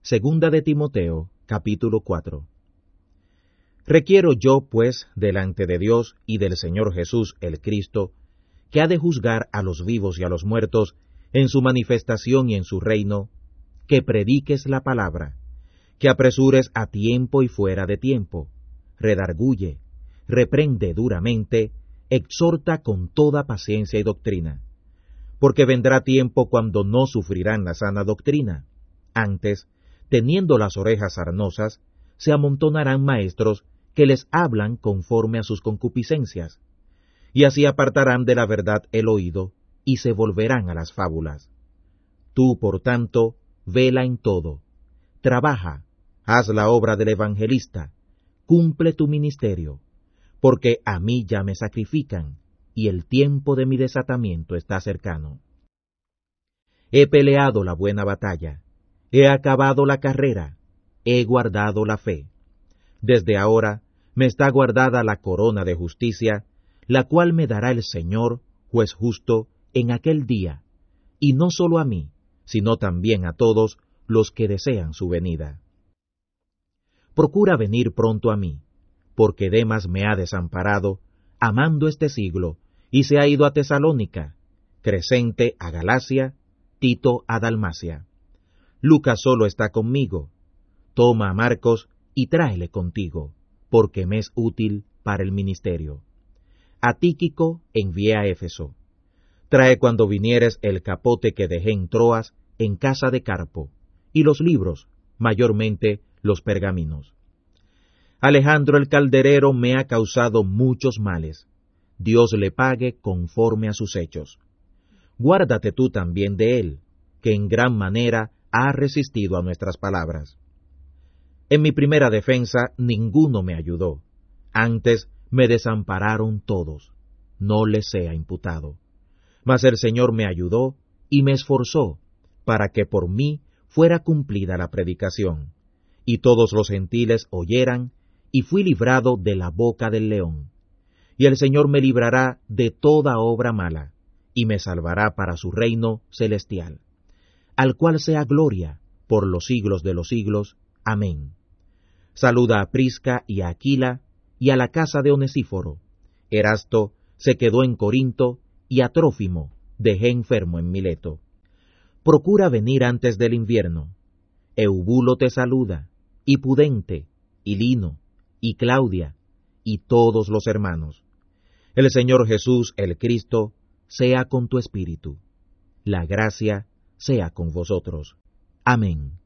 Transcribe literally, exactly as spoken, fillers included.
Segunda de Timoteo, capítulo cuatro. Requiero yo, pues, delante de Dios y del Señor Jesús el Cristo, que ha de juzgar a los vivos y a los muertos en su manifestación y en su reino, que prediques la palabra, que apresures a tiempo y fuera de tiempo, redarguye, reprende duramente, exhorta con toda paciencia y doctrina, porque vendrá tiempo cuando no sufrirán la sana doctrina, antes, teniendo las orejas sarnosas, se amontonarán maestros que les hablan conforme a sus concupiscencias, y así apartarán de la verdad el oído, y se volverán a las fábulas. Tú, por tanto, vela en todo, trabaja, haz la obra del evangelista, cumple tu ministerio, porque a mí ya me sacrifican, y el tiempo de mi desatamiento está cercano. He peleado la buena batalla, he acabado la carrera, he guardado la fe. Desde ahora me está guardada la corona de justicia, la cual me dará el Señor, juez justo, en aquel día, y no solo a mí, sino también a todos los que desean su venida. Procura venir pronto a mí, porque Demas me ha desamparado, amando este siglo, y se ha ido a Tesalónica, Crescente a Galacia, Tito a Dalmacia. Lucas solo está conmigo. Toma a Marcos y tráele contigo, porque me es útil para el ministerio. A Tíquico envié a Éfeso. Trae cuando vinieres el capote que dejé en Troas, en casa de Carpo, y los libros, mayormente los pergaminos. Alejandro el calderero me ha causado muchos males. Dios le pague conforme a sus hechos. Guárdate tú también de él, que en gran manera ha resistido a nuestras palabras. En mi primera defensa ninguno me ayudó, antes me desampararon todos, no les sea imputado. Mas el Señor me ayudó y me esforzó, para que por mí fuera cumplida la predicación, y todos los gentiles oyeran, y fui librado de la boca del león. Y el Señor me librará de toda obra mala, y me salvará para su reino celestial, al cual sea gloria por los siglos de los siglos. Amén. Saluda a Prisca y a Aquila, y a la casa de Onesíforo. Erasto se quedó en Corinto, y a Trófimo dejé enfermo en Mileto. Procura venir antes del invierno. Eubulo te saluda, y Pudente, y Lino, y Claudia, y todos los hermanos. El Señor Jesús, el Cristo, sea con tu espíritu. La gracia sea con vosotros. Amén.